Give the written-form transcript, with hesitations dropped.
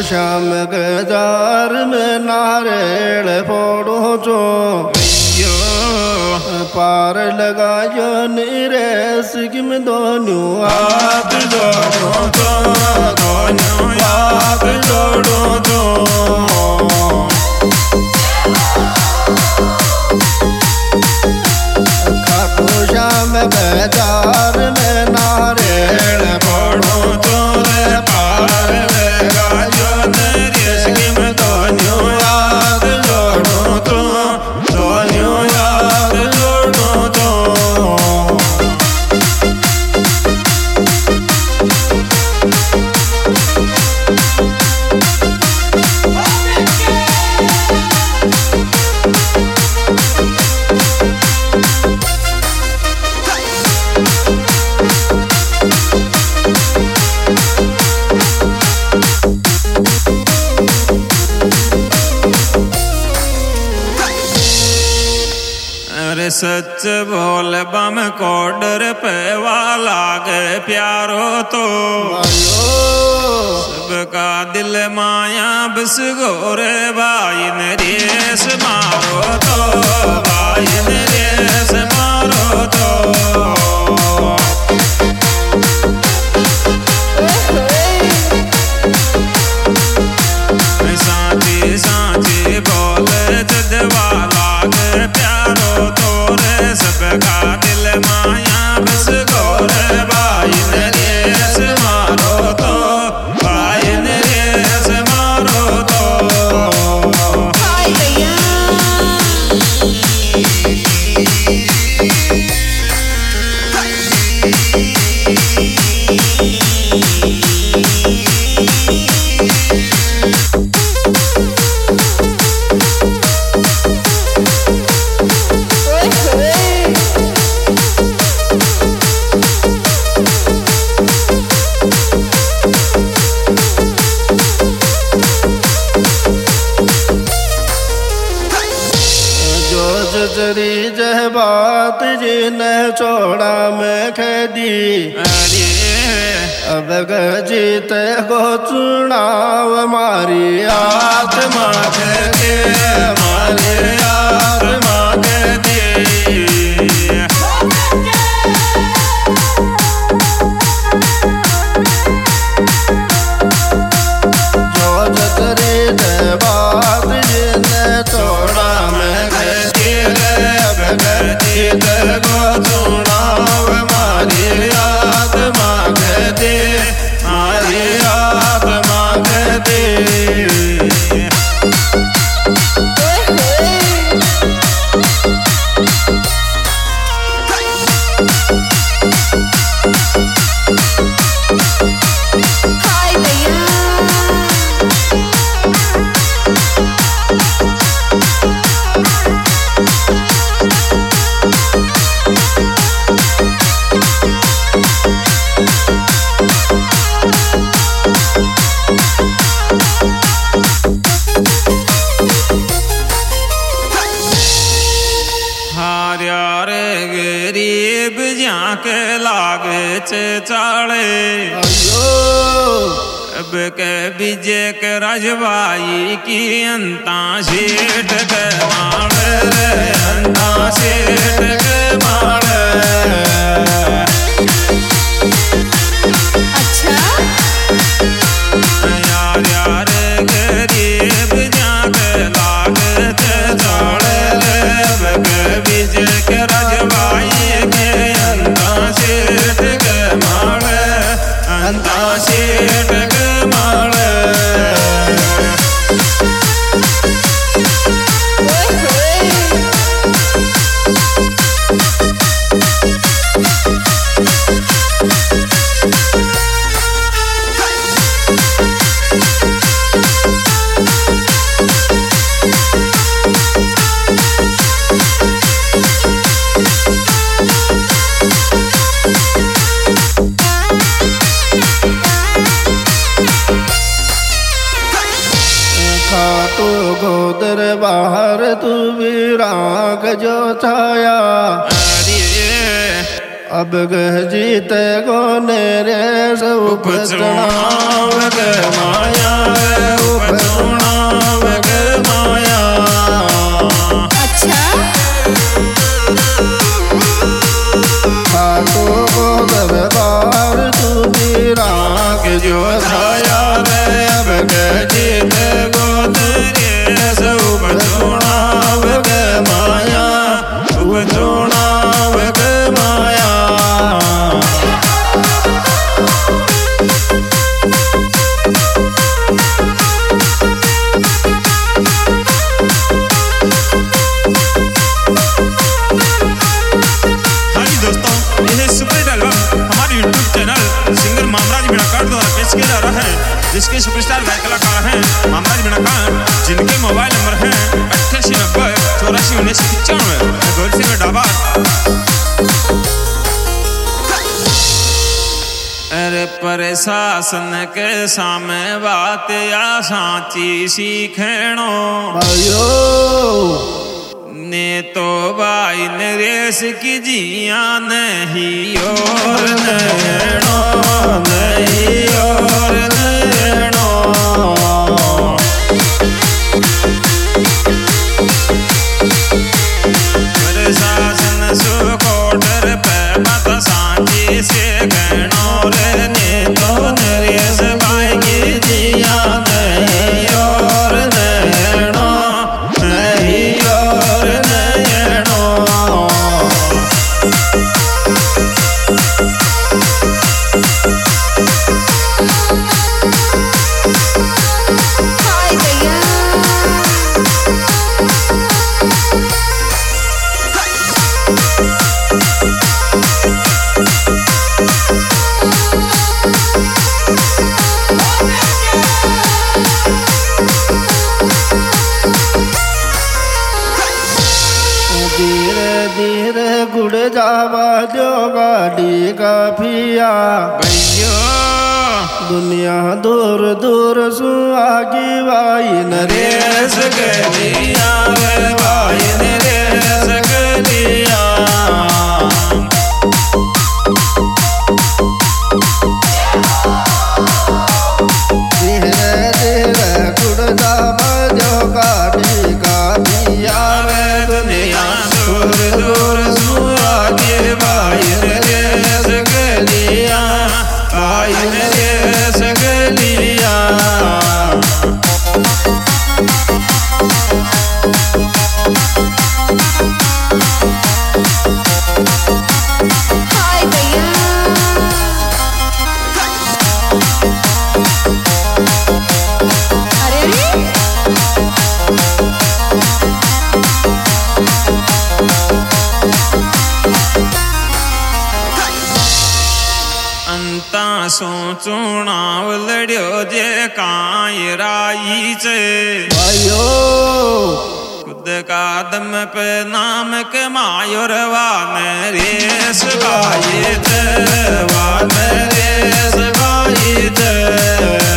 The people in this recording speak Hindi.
श्याम गजार में नारेल फोड़ो जो पार लगायो नीरे सिगिम दोनों हाथ जोड़ो तो दोनों हाथ जोड़ो तो खाटू श्याम गजार में नारेल फोड़ो तो रे पार लगायो नीरे सिगिम दोनों हाथ जोड़ो तो दोनों हाथ जोड़ो तो सच बोल बम कोडर पे वाला गे प्यारो तो सबका दिल माया बस गोरे भाई ने रेस मारो तो भाई ने रेस मारो तो सांची सांची बोल जद वाला गे प्यारो तो सबका दिल माया बस गोरे भाई ने रेस मारो तो भाई ने रेस मारो तो हाय भैया जरी जह बात जी न छोड़ा मैं खेदी अब गजीत को चुनाव मारी आत्मा खेदी मारी आत्मा खेदी जो जरी जह बात जी न छोड़ा मैं गजीत को चुनाव मारी आत्मा कहते मारी आत्मा कहते हाय भैया गरीब जाके लागे चाले अब के बीजे के राजवाई की अंता सेठ के माड़े रे अंता सेठ के माड़े अच्छा यार यार गरीब जाके लागे चाले अब के बीजे के राजवाई के अंता सेठ के माड़े अंता सेठ के माड़े खाटू गोदर बाहर तू विराग जो छाया अब गह जीते गोने रे उपचुनाव गे माया उपचुनाव गे माया। अच्छा खाको दरबार तुझी राख जो छाया रे अब गह जीते गोने रे उपचुनाव गे माया उपचुनाव गे माया। जिसके सुपरस्टार गायक कलाकार हैं मामराज बिनाकार, जिनके मोबाइल नंबर हैं 8890 84 1995। गोल सिंह ढाबा। अरे प्रशासन के सामने बात या साची सीखणो ने तो भाई नरेश की जिया नहीं और नैनो नहीं और नैनो। प्रशासन सुकोटर पे मत सांची से गणो रे ने तो नरेश भाई की जिया नहीं और नैनो नहीं और नैनो। हाय भैया धीरे धीरे गुड़ जावा जो गाड़ी का पिया भैया दुनिया दूर दूर सुहागी भाई नरेश गलिया भाई नरेश गलिया। धीरे धीरे गुड़ जावा जो गाड़ी का पिया दुनिया दूर दूर सुहागी भाई नरेश गलिया भाई नरेश गलिया। हाय भैया अरे अंता सो चुनाव लड़ियो जे कांय राई चे भाइयो खुद का दम पे नाम के मायोर वा नरेश गाये थे वा नरेश गाये थे।